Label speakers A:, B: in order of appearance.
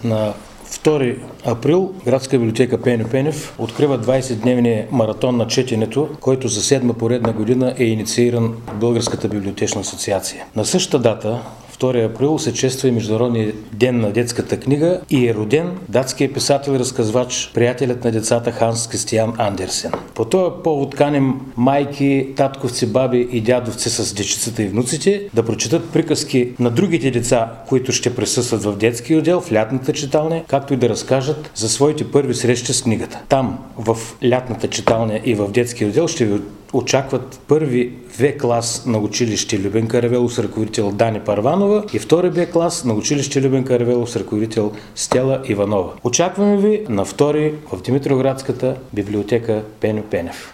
A: На 2 април Градска библиотека Пеньо Пенев открива 20-дневния маратон на четенето, който за 7-ма поредна година е иницииран от Българската библиотечна асоциация. На същата дата, 2 април, се чества и Международния ден на детската книга и е роден датският писател и разказвач, приятелят на децата Ханс Кристиан Андерсен. По този повод каним майки, татковци, баби и дядовци с дечицата и внуците да прочитат приказки на другите деца, които ще присъстват в детския отдел, в лятната читалня, както и да разкажат за своите първи срещи с книгата. Там, в лятната читалня и в детския отдел, ще ви очакват първи В клас на училище Любен Каравелов с ръководител Дани Парванова и втори Б клас на училище Любен Каравелов с ръководител Стела Иванова. Очакваме ви на 2 в Димитровградската библиотека Пеньо Пенев.